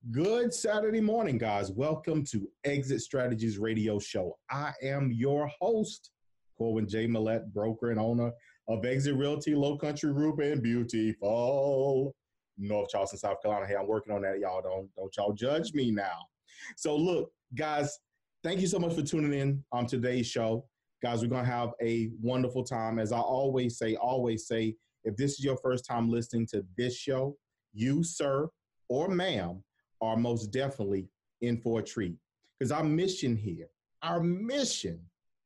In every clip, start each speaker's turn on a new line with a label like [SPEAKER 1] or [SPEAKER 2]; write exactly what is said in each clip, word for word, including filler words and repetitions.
[SPEAKER 1] Good Saturday morning, guys. Welcome to Exit Strategies Radio Show. I am your host, Corwin J. Millett, broker and owner of Exit Realty, Low Country Group in beautiful North Charleston, South Carolina. Hey, I'm working on that, y'all. Don't don't y'all judge me now. So, look, guys, thank you so much for tuning in on today's show. Guys, we're going to have a wonderful time. As I always say, always say, if this is your first time listening to this show, you, sir, or ma'am, are most definitely in for a treat. Because our mission here, our mission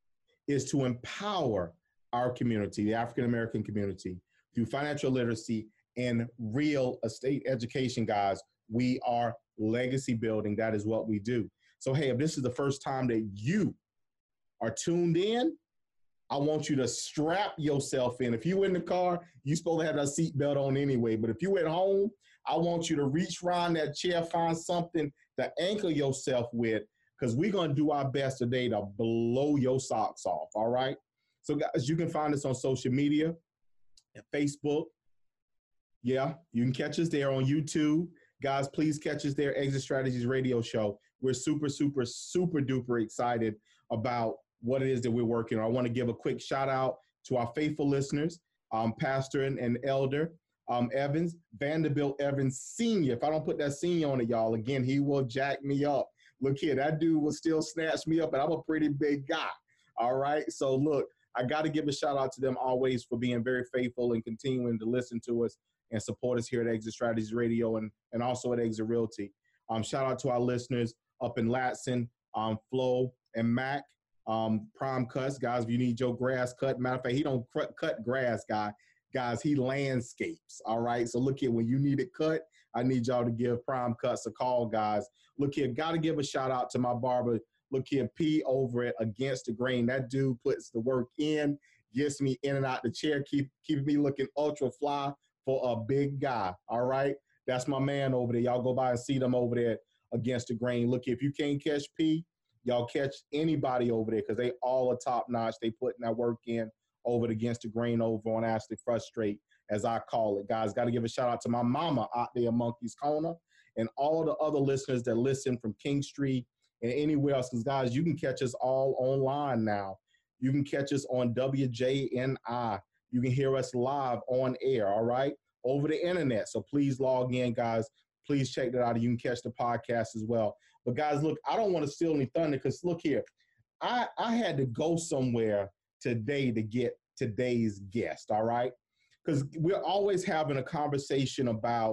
[SPEAKER 1] is to empower our community, the African-American community, through financial literacy and real estate education, guys. We are legacy building. That is what we do. So, hey, if this is the first time that you are tuned in, I want you to strap yourself in. If you in the car, you're supposed to have that seatbelt on anyway. But if you at home, I want you to reach around that chair, find something to anchor yourself with, because we're going to do our best today to blow your socks off, all right? So, guys, you can find us on social media, Facebook. Yeah, you can catch us there on YouTube. Guys, please catch us there, Exit Strategies Radio Show. We're super, super, super duper excited about what it is that we're working on. I want to give a quick shout out to our faithful listeners, um, Pastor and, and Elder um, Evans, Vanderbilt Evans Senior If I don't put that senior on it, y'all, again, he will jack me up. Look here, that dude will still snatch me up, and I'm a pretty big guy. All right. So look, I got to give a shout out to them always for being very faithful and continuing to listen to us and support us here at Exit Strategies Radio and, and also at Exit Realty. Um, shout out to our listeners up in Latson, um, Flo and Mac. Um, Prime Cuts, guys, if you need your grass cut, matter of fact, he don't cut, cut grass, guy. Guys, he landscapes, all right? So look here, when you need it cut, I need y'all to give Prime Cuts a call, guys. Look here, got to give a shout out to my barber. Look here, P over at Against the Grain. That dude puts the work in, gets me in and out the chair, keep keep me looking ultra fly for a big guy, all right? That's my man over there. Y'all go by and see them over there Against the Grain. Look, if you can't catch P, y'all catch anybody over there because they all are top notch. They putting that work in over at Against the Grain over on Ashley Frustrate, as I call it. Guys, got to give a shout out to my mama out there, Monkey's Corner, and all the other listeners that listen from King Street and anywhere else. Because, guys, you can catch us all online now. You can catch us on W J N I. You can hear us live on air, all right, over the internet. So please log in, guys. Please check that out. You can catch the podcast as well. But, guys, look, I don't want to steal any thunder because, look here, I, I had to go somewhere today to get today's guest, all right? Because we're always having a conversation about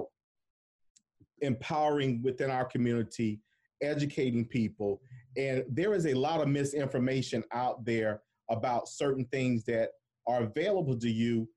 [SPEAKER 1] empowering within our community, educating people, and there is a lot of misinformation out there about certain things that are available to you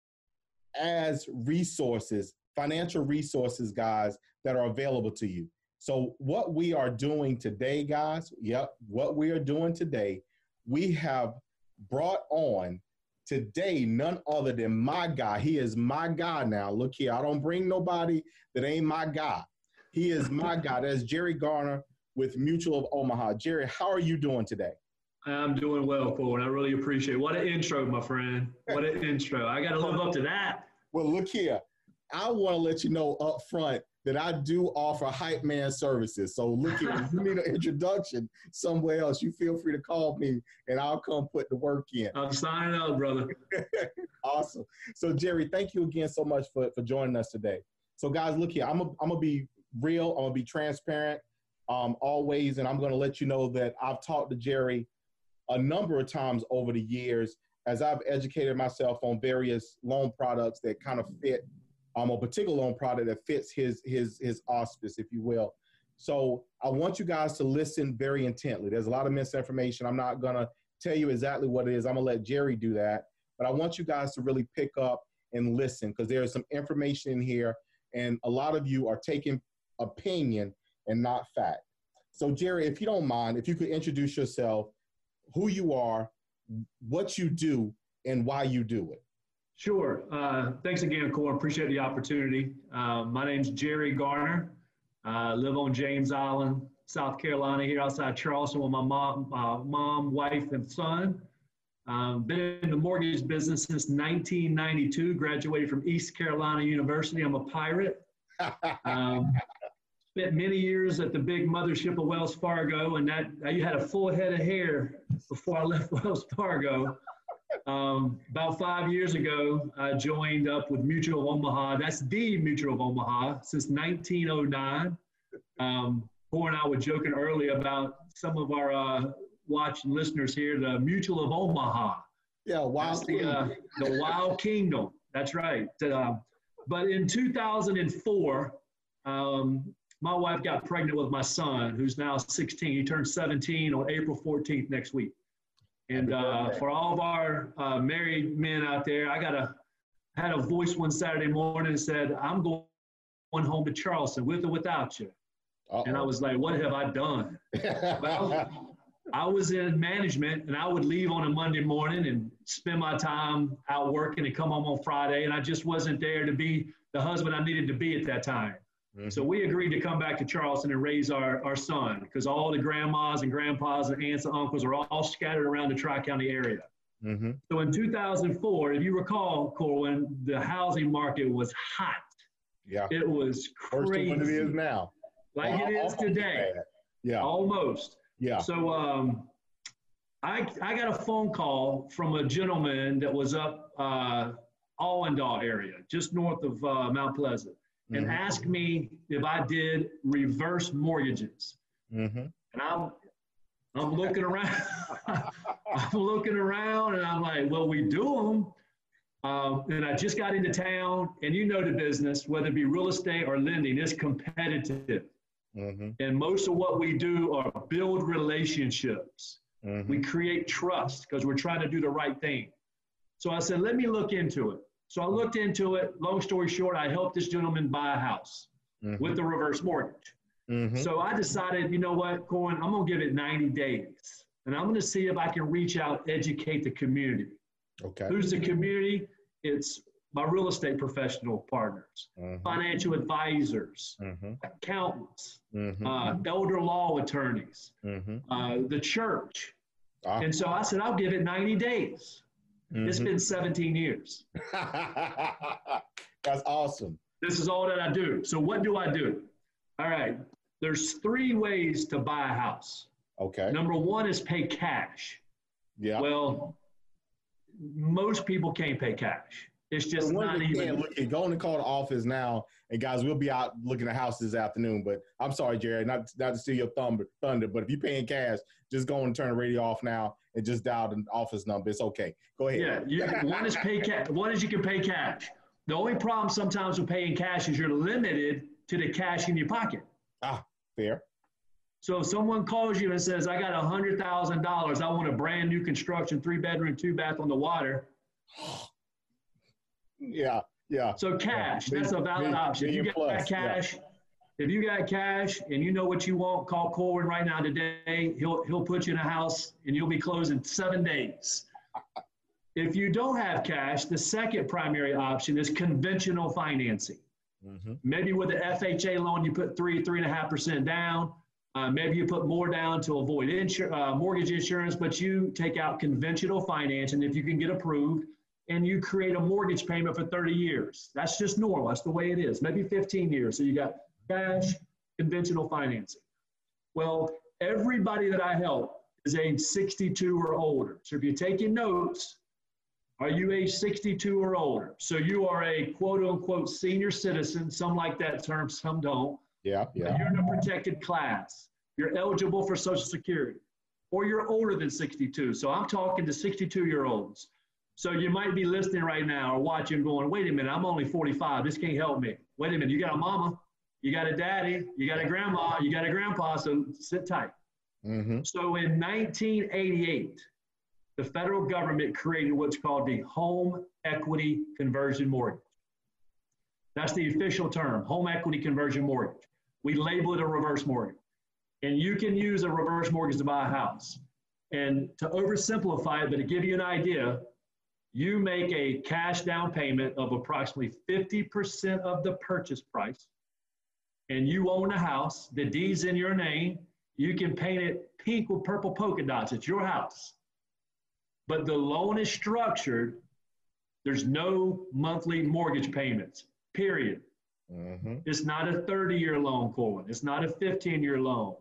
[SPEAKER 1] as resources, financial resources, guys, that are available to you. So what we are doing today, guys, yep, what we are doing today, we have brought on today none other than my guy. He is my guy now. Look here, I don't bring nobody that ain't my guy. He is my guy. That's Jerry Garner with Mutual of Omaha. Jerry, how are you doing today?
[SPEAKER 2] I'm doing well, Corwin. I really appreciate it. What an intro, my friend. What an intro. I got to live up to that.
[SPEAKER 1] Well, look here. I want to let you know up front that I do offer hype man services. So look here, if you need an introduction somewhere else, you feel free to call me and I'll come put the work in.
[SPEAKER 2] I'm signing up, brother.
[SPEAKER 1] Awesome. So Jerry, thank you again so much for, for joining us today. So guys, look here, I'm a, I'm gonna be real, I'm gonna be transparent um, always, and I'm gonna let you know that I've talked to Jerry a number of times over the years as I've educated myself on various loan products that kind of fit Um, a particular loan product that fits his his his auspice, if you will. So I want you guys to listen very intently. There's a lot of misinformation. I'm not gonna tell you exactly what it is. I'm gonna let Jerry do that. But I want you guys to really pick up and listen because there's some information in here, and a lot of you are taking opinion and not fact. So Jerry, if you don't mind, if you could introduce yourself, who you are, what you do, and why you do it.
[SPEAKER 2] Sure. Uh, thanks again, Corwin. Appreciate the opportunity. Uh, my name's Jerry Garner. I uh, live on James Island, South Carolina, here outside Charleston with my mom, uh, mom, wife, and son. Um, been in the mortgage business since nineteen ninety-two, graduated from East Carolina University. I'm a pirate. Um, spent many years at the big mothership of Wells Fargo, and that you had a full head of hair before I left Wells Fargo. Um, about five years ago, I joined up with Mutual of Omaha. That's the Mutual of Omaha since nineteen oh nine. Um, Cor and I were joking earlier about some of our uh, watching listeners here, the Mutual of Omaha.
[SPEAKER 1] Yeah, Wild
[SPEAKER 2] the, uh, the Wild Kingdom. That's right. Uh, but in two thousand four, um, my wife got pregnant with my son, who's now sixteen. He turned seventeen on April fourteenth next week. And uh, for all of our uh, married men out there, I got a had a voice one Saturday morning and said, "I'm going home to Charleston with or without you." Uh-oh. And I was like, "What have I done?" Well, I was in management, and I would leave on a Monday morning and spend my time out working and come home on Friday, and I just wasn't there to be the husband I needed to be at that time. Mm-hmm. So we agreed to come back to Charleston and raise our, our son, because all the grandmas and grandpas and aunts and uncles are all scattered around the Tri-County area. Mm-hmm. So in two thousand four, if you recall, Corwin, the housing market was hot.
[SPEAKER 1] Yeah.
[SPEAKER 2] It was crazy.
[SPEAKER 1] Worse than it is now.
[SPEAKER 2] Like well, it is today.
[SPEAKER 1] Yeah.
[SPEAKER 2] Almost.
[SPEAKER 1] Yeah.
[SPEAKER 2] So um, I I got a phone call from a gentleman that was up uh, Allendale area, just north of uh, Mount Pleasant, and mm-hmm. asked me if I did reverse mortgages. Mm-hmm. And I'm I'm looking around. I'm looking around, and I'm like, well, we do them. Um, and I just got into town, and you know the business, whether it be real estate or lending, it's competitive. Mm-hmm. And most of what we do are build relationships. Mm-hmm. We create trust because we're trying to do the right thing. So I said, let me look into it. So I looked into it. Long story short, I helped this gentleman buy a house mm-hmm. with the reverse mortgage. Mm-hmm. So I decided, you know what, Corwin, I'm going to give it ninety days. And I'm going to see if I can reach out, educate the community. Okay. Who's the community? It's my real estate professional partners, mm-hmm. financial advisors, mm-hmm. accountants, mm-hmm. uh, elder law attorneys, mm-hmm. uh, the church. Ah. And so I said, I'll give it ninety days. Mm-hmm. It's been seventeen years.
[SPEAKER 1] That's awesome.
[SPEAKER 2] This is all that I do. So what do I do? All right. There's three ways to buy a house.
[SPEAKER 1] Okay.
[SPEAKER 2] Number one is pay cash.
[SPEAKER 1] Yeah.
[SPEAKER 2] Well, most people can't pay cash. It's just so not even.
[SPEAKER 1] Look, go and call the office now, and guys, we'll be out looking at houses this afternoon. But I'm sorry, Jared, not not to steal your thunder, thunder. But if you're paying cash, just go and turn the radio off now and just dial the office number. It's okay. Go ahead.
[SPEAKER 2] Yeah, you, one is pay cash. One is you can pay cash. The only problem sometimes with paying cash is you're limited to the cash in your pocket.
[SPEAKER 1] Ah, fair.
[SPEAKER 2] So if someone calls you and says, "I got a hundred thousand dollars. I want a brand new construction, three bedroom, two bath on the water."
[SPEAKER 1] Yeah, yeah.
[SPEAKER 2] So cash, yeah. That's a valid million, option. If you got plus, cash, yeah. if you got cash and you know what you want, call Corwin right now today. He'll he'll put you in a house and you'll be closed in seven days. If you don't have cash, the second primary option is conventional financing. Mm-hmm. Maybe with the F H A loan, you put three, three and a half percent down. Uh, maybe you put more down to avoid insur- uh, mortgage insurance, but you take out conventional financing if you can get approved, and you create a mortgage payment for thirty years. That's just normal. That's the way it is. Maybe fifteen years. So you got cash, conventional financing. Well, everybody that I help is age sixty-two or older. So if you're taking notes, are you age sixty-two or older? So you are a quote unquote senior citizen. Some like that term, some don't.
[SPEAKER 1] Yeah, yeah.
[SPEAKER 2] You're in a protected class. You're eligible for Social Security, or you're older than sixty-two. So I'm talking to sixty-two-year-olds. So you might be listening right now or watching going, wait a minute, I'm only forty-five. This can't help me. Wait a minute, you got a mama, you got a daddy, you got a grandma, you got a grandpa, so sit tight. Mm-hmm. So in nineteen eighty-eight, the federal government created what's called the Home Equity Conversion Mortgage. That's the official term, Home Equity Conversion Mortgage. We label it a reverse mortgage. And you can use a reverse mortgage to buy a house. And to oversimplify it, but to give you an idea, you make a cash down payment of approximately fifty percent of the purchase price, and you own a house, the deed's in your name, you can paint it pink with purple polka dots, it's your house. But the loan is structured, there's no monthly mortgage payments, period.
[SPEAKER 1] Mm-hmm.
[SPEAKER 2] It's not a thirty-year loan, Corwin. It's not a fifteen-year loan.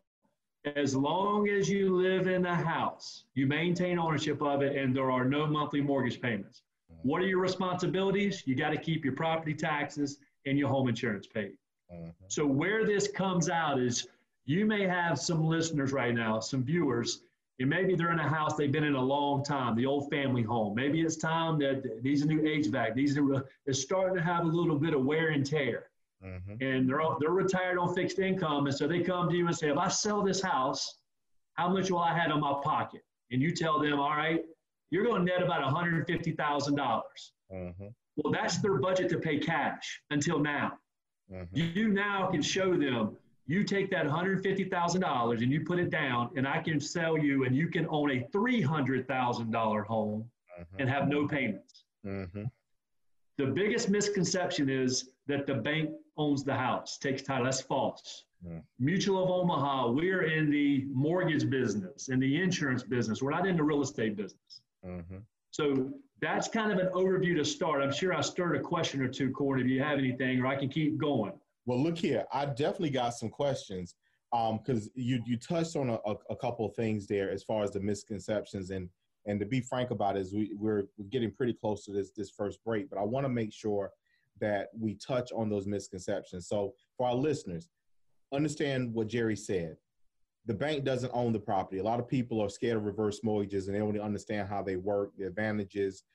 [SPEAKER 2] As long as you live in the house, you maintain ownership of it, and there are no monthly mortgage payments. Mm-hmm. What are your responsibilities? You got to keep your property taxes and your home insurance paid. Mm-hmm. So where this comes out is you may have some listeners right now, some viewers, and maybe they're in a house they've been in a long time, the old family home. Maybe it's time that these are new H V A C. These are it's starting to have a little bit of wear and tear. Mm-hmm. And they're all, they're retired on fixed income, and so they come to you and say, if I sell this house, how much will I have in my pocket? And you tell them, all right, you're going to net about one hundred fifty thousand dollars. Mm-hmm. Well, that's their budget to pay cash until now. Mm-hmm. You now can show them, you take that one hundred fifty thousand dollars and you put it down, and I can sell you, and you can own a three hundred thousand dollars home mm-hmm. and have no payments. Mm-hmm. The biggest misconception is that the bank owns the house, takes title. That's false. Yeah. Mutual of Omaha, we're in the mortgage business, in the insurance business. We're not in the real estate business. Mm-hmm. So that's kind of an overview to start. I'm sure I stirred a question or two, Corey, if you have anything, or I can keep going.
[SPEAKER 1] Well, look here. I definitely got some questions because um, you you touched on a, a, a couple of things there as far as the misconceptions. And and to be frank about it, is we, we're, we're getting pretty close to this, this first break, but I want to make sure that we touch on those misconceptions. So for our listeners, understand what Jerry said. The bank doesn't own the property. A lot of people are scared of reverse mortgages, and they don't understand how they work, the advantages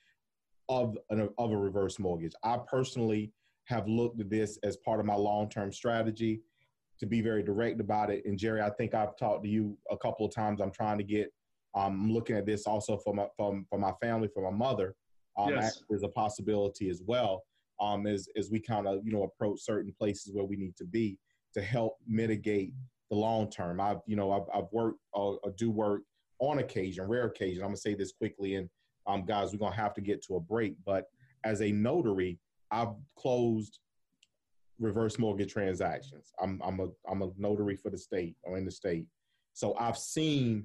[SPEAKER 1] of, an, of a reverse mortgage. I personally have looked at this as part of my long-term strategy, to be very direct about it. And Jerry, I think I've talked to you a couple of times. I'm trying to get, um, I'm looking at this also for my, for, for my family, for my mother. Um,
[SPEAKER 2] yes.
[SPEAKER 1] There's a possibility as well. Um, as, as we kind of, you know, approach certain places where we need to be to help mitigate the long term. I've, you know, I've, I've worked or uh, do work on occasion, rare occasion. I'm gonna say this quickly, and um, guys, we're gonna have to get to a break. But as a notary, I've closed reverse mortgage transactions. I'm, I'm a, I'm a notary for the state or in the state. So I've seen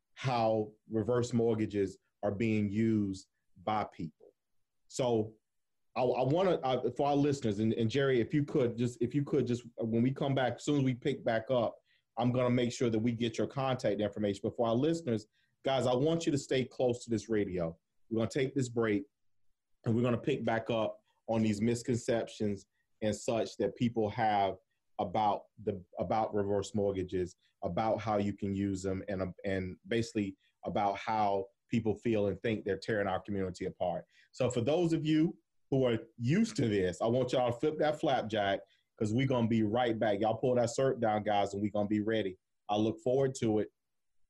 [SPEAKER 1] how reverse mortgages are being used by people. So I, I want to, uh, for our listeners, and, and Jerry, if you could just, if you could just, when we come back, as soon as we pick back up, I'm going to make sure that we get your contact information. But for our listeners, guys, I want you to stay close to this radio. We're going to take this break, and we're going to pick back up on these misconceptions and such that people have about the, about reverse mortgages, about how you can use them, and, and basically about how people feel and think they're tearing our community apart. So for those of you who are used to this, I want y'all to flip that flapjack, because we're going to be right back. Y'all pull that cert down, guys, and we're going to be ready. I look forward to it.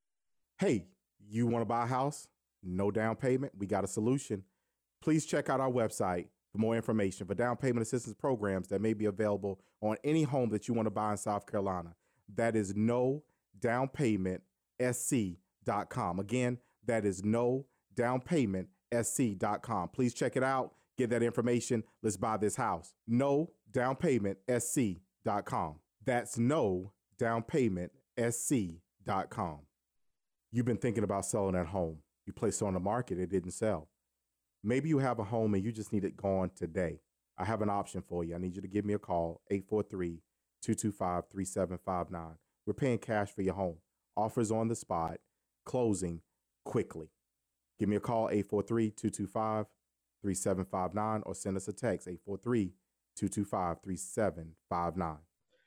[SPEAKER 1] Hey, you want to buy a house? No down payment? We got a solution. Please check out our website for more information for down payment assistance programs that may be available on any home that you want to buy in South Carolina. That is no down payment S C dot com. Again, that is no down payment S C dot com. Please check it out. Get that information. Let's buy this house. No down payment S C dot com. That's no down payment S C dot com. You've been thinking about selling that home. You placed it on the market. It didn't sell. Maybe you have a home and you just need it gone today. I have an option for you. I need you to give me a call, eight four three, two two five, three seven five nine. We're paying cash for your home. Offers on the spot, closing quickly. Give me a call, eight four three, two two five, three seven five nine, or send us a text, eight four three, two two five, three seven five nine.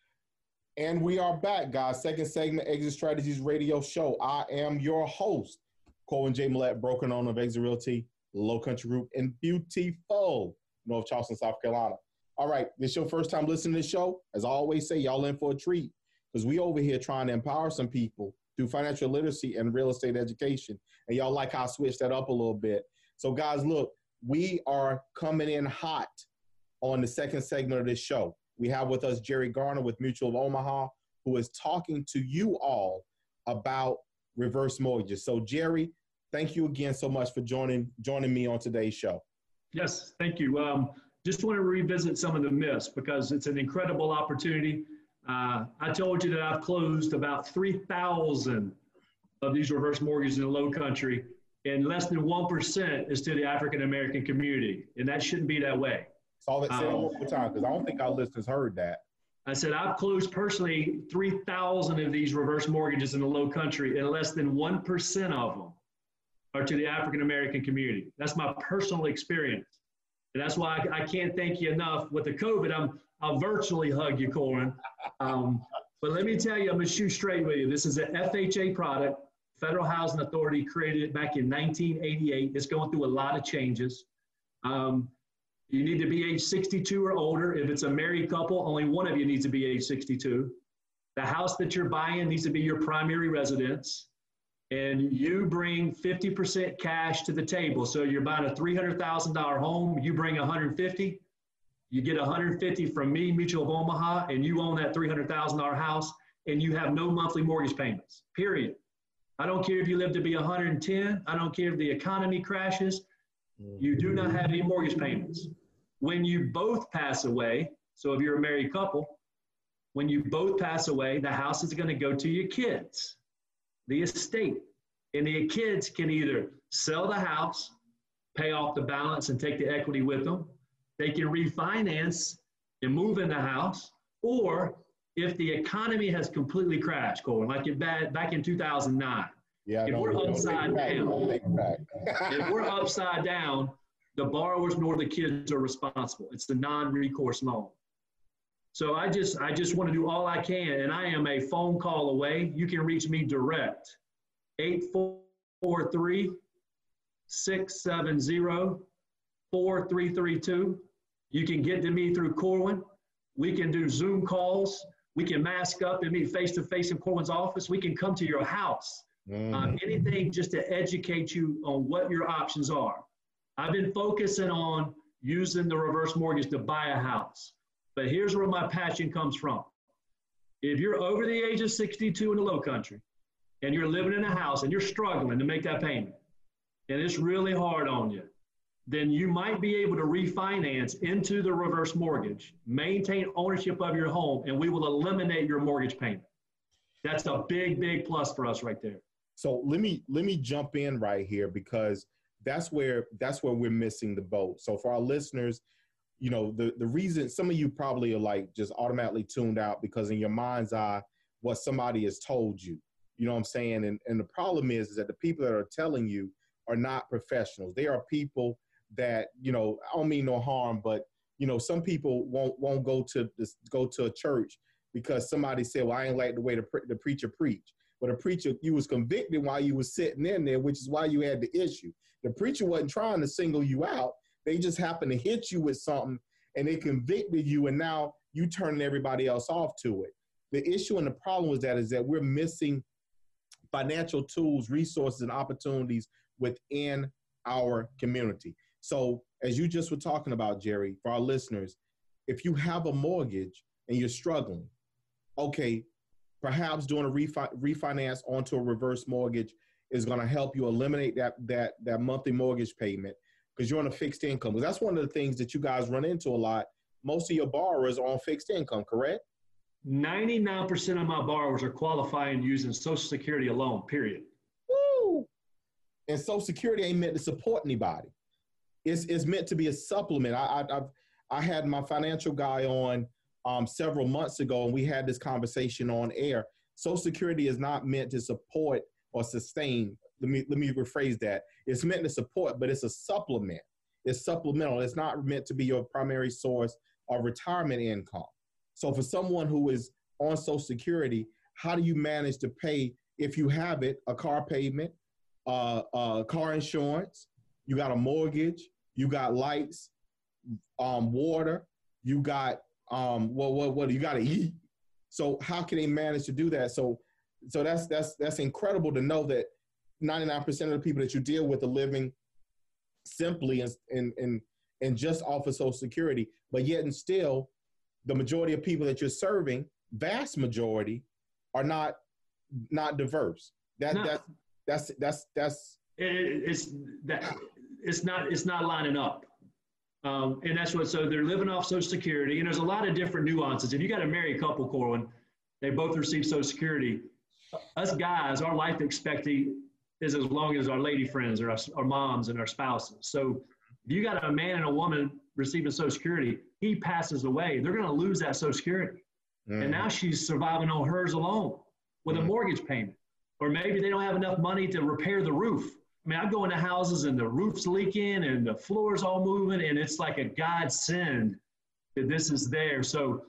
[SPEAKER 1] And we are back, guys. Second segment, Exit Strategies Radio Show. I am your host, Corwin J. Millett, broker and owner of Exit Realty, Low Country Group in beautiful North Charleston, South Carolina. All right, this is your first time listening to the show. As I always say, y'all in for a treat, because we over here trying to empower some people through financial literacy and real estate education. And y'all like how I switched that up a little bit. So guys, look, we are coming in hot on the second segment of this show. We have with us Jerry Garner with Mutual of Omaha, who is talking to you all about reverse mortgages. So Jerry, thank you again so much for joining joining me on today's show.
[SPEAKER 2] Yes, thank you. Um, just want to revisit some of the myths, because it's an incredible opportunity. Uh, I told you that I've closed about three thousand of these reverse mortgages in the Low Country, and less than one percent is to the African-American community, and that shouldn't be that way.
[SPEAKER 1] So let's say it
[SPEAKER 2] Um,
[SPEAKER 1] one more time, because I don't think our listeners heard that.
[SPEAKER 2] I said, I've closed personally three thousand of these reverse mortgages in the low country, and less than one percent of them are to the African-American community. That's my personal experience. And that's why I, I can't thank you enough. With the COVID, I'm, I'll virtually hug you, Corin. Um, but let me tell you, I'm gonna shoot straight with you. This is an F H A product. Federal Housing Authority created it back in nineteen eighty-eight. It's going through a lot of changes. Um, you need to be age sixty-two or older. If it's a married couple, only one of you needs to be age sixty-two. The house that you're buying needs to be your primary residence. And you bring fifty percent cash to the table. So you're buying a three hundred thousand dollar home, you bring one hundred fifty, you get one hundred fifty from me, Mutual of Omaha, and you own that three hundred thousand dollar house, and you have no monthly mortgage payments, period. I don't care if you live to be one hundred ten, I don't care if the economy crashes, you do not have any mortgage payments. When you both pass away, so if you're a married couple, when you both pass away, the house is gonna go to your kids, the estate. And the kids can either sell the house, pay off the balance and take the equity with them. They can refinance and move in the house. Or if the economy has completely crashed, Colin, like it bad back in two thousand nine,
[SPEAKER 1] Yeah,
[SPEAKER 2] if
[SPEAKER 1] don't,
[SPEAKER 2] we're
[SPEAKER 1] don't
[SPEAKER 2] upside
[SPEAKER 1] take it back.
[SPEAKER 2] down,
[SPEAKER 1] Don't take it back.
[SPEAKER 2] if we're upside down, the borrowers nor the kids are responsible. It's the non-recourse loan. So I just, I just want to do all I can, and I am a phone call away. You can reach me direct, eight four three, six seven zero, four three three two. You can get to me through Corwin. We can do Zoom calls. We can mask up and meet face-to-face in Corwin's office. We can come to your house. Mm-hmm. Um, anything just to educate you on what your options are. I've been focusing on using the reverse mortgage to buy a house. But here's where my passion comes from. If you're over the age of sixty-two in the low country and you're living in a house and you're struggling to make that payment and it's really hard on you, then you might be able to refinance into the reverse mortgage, maintain ownership of your home, and we will eliminate your mortgage payment. That's a big, big plus for us right there.
[SPEAKER 1] So let me let me jump in right here, because that's where that's where we're missing the boat. So for our listeners, you know, the, the reason some of you probably are like just automatically tuned out because in your mind's eye, what somebody has told you, you know what I'm saying? And, and the problem is, is that the people that are telling you are not professionals. They are people that, you know, I don't mean no harm, but, you know, some people won't won't go to this, go to a church because somebody said, well, I ain't like the way the, pre- the preacher preached. But a preacher, you was convicted while you was sitting in there, which is why you had the issue. The preacher wasn't trying to single you out. They just happened to hit you with something and they convicted you, and now you turning everybody else off to it. The issue and the problem with that is that we're missing financial tools, resources, and opportunities within our community. So as you just were talking about, Jerry, for our listeners, if you have a mortgage and you're struggling, okay, perhaps doing a refi- refinance onto a reverse mortgage is going to help you eliminate that that that monthly mortgage payment because you're on a fixed income. Because that's one of the things that you guys run into a lot. Most of your borrowers are on fixed income, correct?
[SPEAKER 2] ninety-nine percent of my borrowers are qualifying using Social Security alone, period.
[SPEAKER 1] Woo! And Social Security ain't meant to support anybody. It's, it's meant to be a supplement. I, I, I've, I had my financial guy on um, several months ago, and we had this conversation on air. Social Security is not meant to support or sustain. Let me, let me rephrase that. It's meant to support, but it's a supplement. It's supplemental. It's not meant to be your primary source of retirement income. So for someone who is on Social Security, how do you manage to pay, if you have it, a car payment, uh, uh, car insurance, you got a mortgage, you got lights, um, water, you got, um, what, what, what, you got to eat. So how can they manage to do that? So, so that's, that's, that's incredible to know that ninety-nine percent of the people that you deal with are living simply and, and, and, and just off of Social Security, but yet and still, the majority of people that you're serving, vast majority, are not not diverse. That no. that's that's that's that's
[SPEAKER 2] it, it's that it's not it's not lining up, um, and that's what. So they're living off Social Security, and there's a lot of different nuances. If you got a married couple, Corwin, they both receive Social Security. Us guys, our life expectancy is as long as our lady friends or our, our moms and our spouses. So if you got a man and a woman receiving Social Security. He passes away. They're going to lose that Social Security. Mm-hmm. And now she's surviving on hers alone with mm-hmm. a mortgage payment. Or maybe they don't have enough money to repair the roof. I mean, I go into houses and the roof's leaking and the floor's all moving, and it's like a godsend that this is there. So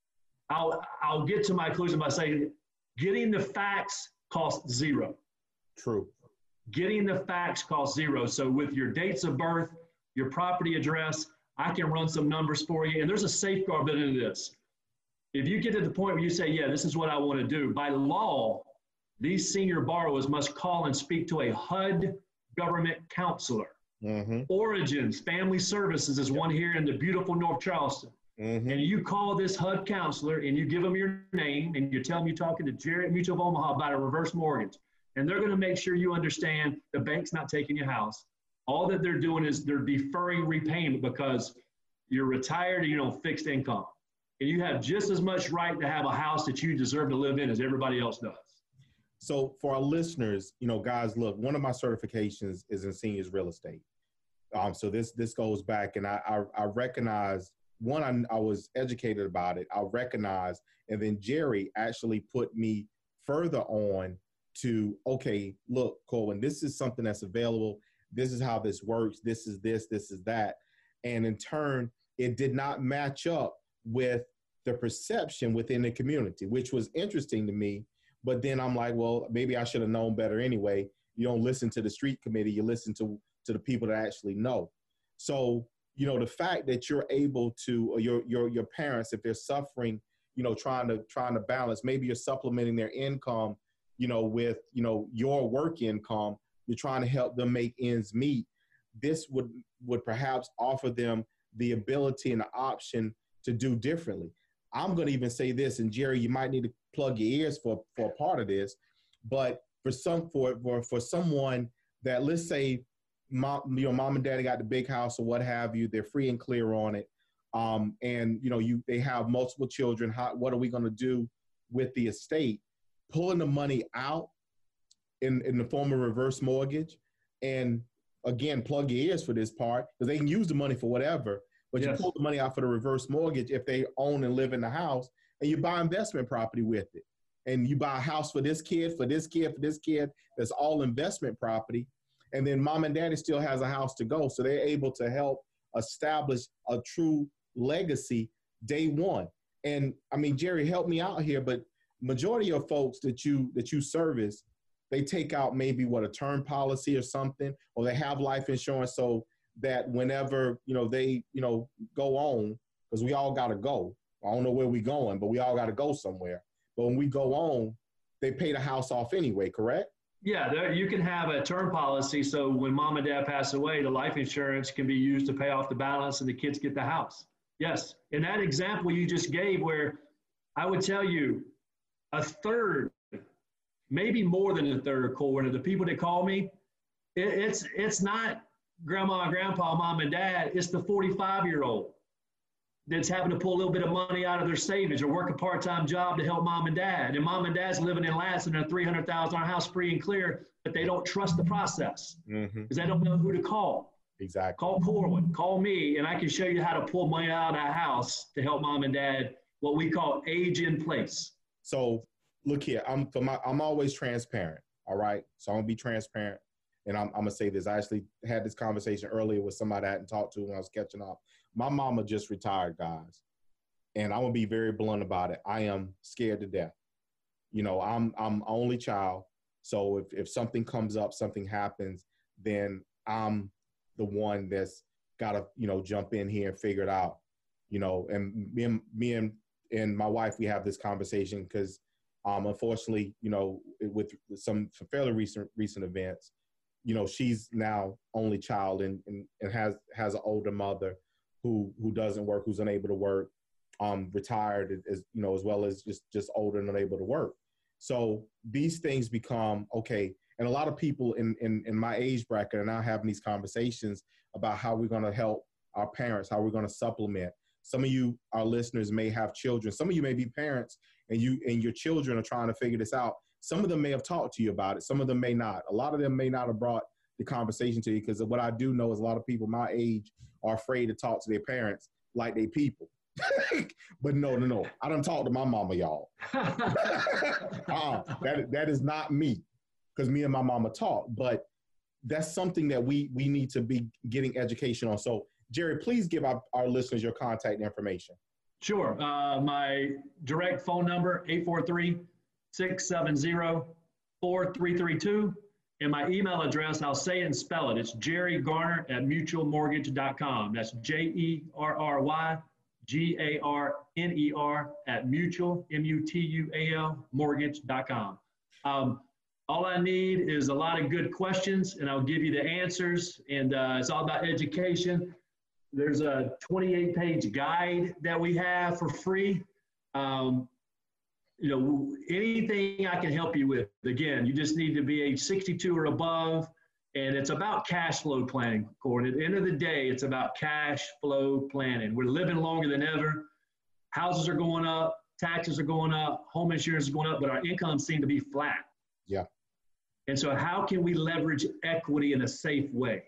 [SPEAKER 2] I'll, I'll get to my conclusion by saying getting the facts costs zero.
[SPEAKER 1] True.
[SPEAKER 2] Getting the facts costs zero. So with your dates of birth, your property address, I can run some numbers for you. And there's a safeguard built into this. If you get to the point where you say, yeah, this is what I want to do, by law, these senior borrowers must call and speak to a H U D government counselor. Mm-hmm. Origins Family Services is one here in the beautiful North Charleston. Mm-hmm. And you call this H U D counselor and you give them your name and you tell them you're talking to Jared Mutual of Omaha about a reverse mortgage. And they're going to make sure you understand the bank's not taking your house. All that they're doing is they're deferring repayment because you're retired and you know fixed income. And you have just as much right to have a house that you deserve to live in as everybody else does.
[SPEAKER 1] So for our listeners, you know, guys, look, one of my certifications is in seniors real estate. Um, so this this goes back, and I I, I recognize, one, I, I was educated about it. I recognize, and then Jerry actually put me further on to, okay, look, Corwin, this is something that's available. This is how this works. This is this, this is that. And in turn, it did not match up with the perception within the community, which was interesting to me. But then I'm like, well, maybe I should have known better anyway. You don't listen to the street committee, you listen to, to the people that actually know. So, you know, the fact that you're able to, or your your your parents, if they're suffering, you know, trying to trying to balance, maybe you're supplementing their income, you know, with, you know, your work income, you're trying to help them make ends meet. This would would perhaps offer them the ability and the option to do differently. I'm going to even say this, and Jerry, you might need to plug your ears for, for a part of this, but for some for for, for someone that, let's say, mom, you know, mom and daddy got the big house or what have you, they're free and clear on it, um, and you know, you they have multiple children. How, what are we going to do with the estate? Pulling the money out in in the form of reverse mortgage, and again, plug your ears for this part because they can use the money for whatever. But yes, you pull the money out for the reverse mortgage if they own and live in the house, and you buy investment property with it. And you buy a house for this kid, for this kid, for this kid. That's all investment property. And then mom and daddy still has a house to go. So they're able to help establish a true legacy day one. And I mean, Jerry, help me out here, but majority of folks that you that you service, they take out maybe what, a term policy or something, or they have life insurance so that whenever, you know, they, you know, go on, because we all got to go. I don't know where we going, but we all got to go somewhere. But when we go on, they pay the house off anyway, correct?
[SPEAKER 2] Yeah, there, you can have a term policy. So when mom and dad pass away, the life insurance can be used to pay off the balance and the kids get the house. Yes. In that example you just gave, where I would tell you a third, maybe more than a third, Corwin, of the people that call me, it, it's it's not grandma and grandpa, mom and dad, it's the forty-five-year-old that's having to pull a little bit of money out of their savings or work a part-time job to help mom and dad. And mom and dad's living in Lansing in a three hundred thousand dollars house free and clear, but they don't trust the process because mm-hmm. they don't know who to call.
[SPEAKER 1] Exactly.
[SPEAKER 2] Call Corwin, call me, and I can show you how to pull money out of that house to help mom and dad, what we call age in place.
[SPEAKER 1] So look here, I'm, for my, I'm always transparent, all right? So I'm going to be transparent. And I'm, I'm going to say this. I actually had this conversation earlier with somebody I hadn't talked to when I was catching up. My mama just retired, guys. And I'm going to be very blunt about it. I am scared to death. You know, I'm I'm only child. So if, if something comes up, something happens, then I'm the one that's got to, you know, jump in here and figure it out. You know, and me and, me and, and my wife, we have this conversation because um, unfortunately, you know, with some fairly recent recent events, you know, she's now only child and, and, and has, has an older mother who, who doesn't work, who's unable to work, um, retired, as, you know, as well as just, just older and unable to work. So these things become, okay. And a lot of people in, in, in my age bracket are now having these conversations about how we're going to help our parents, how we're going to supplement. Some of you, our listeners, may have children. Some of you may be parents and you and your children are trying to figure this out. Some of them may have talked to you about it. Some of them may not. A lot of them may not have brought the conversation to you, because what I do know is a lot of people my age are afraid to talk to their parents like they people. But no, no, no. I don't talk to my mama, y'all. uh, that, that is not me, because me and my mama talk. But that's something that we we need to be getting education on. So, Jerry, please give our, our listeners your contact information.
[SPEAKER 2] Sure. Uh, my direct phone number, eight four three, six seven zero, four three three two. And my email address, I'll say it and spell it. It's Jerry Garner at mutual mortgage dot com. That's J E R R Y G A R N E R at mutual, M U T U A L, mortgage dot com. Um, all I need is a lot of good questions, and I'll give you the answers. And uh, it's all about education. There's a twenty-eight page guide that we have for free. Um, you know, anything I can help you with. Again, you just need to be age sixty-two or above, and it's about cash flow planning, Corey. At the end of the day, it's about cash flow planning. We're living longer than ever. Houses are going up, taxes are going up, home insurance is going up, but our incomes seem to be flat.
[SPEAKER 1] Yeah.
[SPEAKER 2] And so how can we leverage equity in a safe way?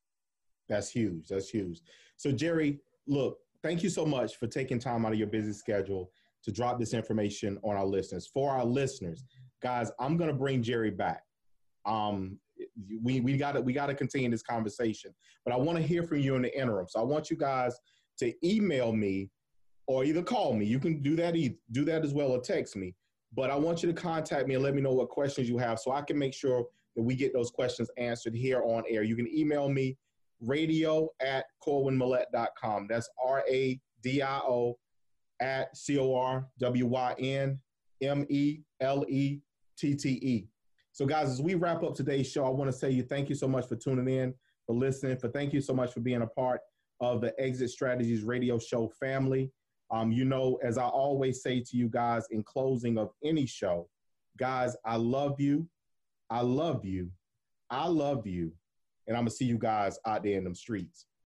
[SPEAKER 1] That's huge. That's huge. So, Jerry, look, thank you so much for taking time out of your busy schedule to drop this information on our listeners. For our listeners, guys, I'm going to bring Jerry back. Um, we we got to we got to continue this conversation, but I want to hear from you in the interim. So I want you guys to email me or either call me. You can do that either, do that as well, or text me. But I want you to contact me and let me know what questions you have, so I can make sure that we get those questions answered here on air. You can email me radio at corwin millett dot com. That's R A D I O at C O R W Y N M E L E T T E. So, guys, as we wrap up today's show, I want to say you thank you so much for tuning in, for listening, for thank you so much for being a part of the Exit Strategies radio show family. Um, you know, as I always say to you guys in closing of any show, guys, I love you. I love you. I love you. And I'm going to see you guys out there in them streets.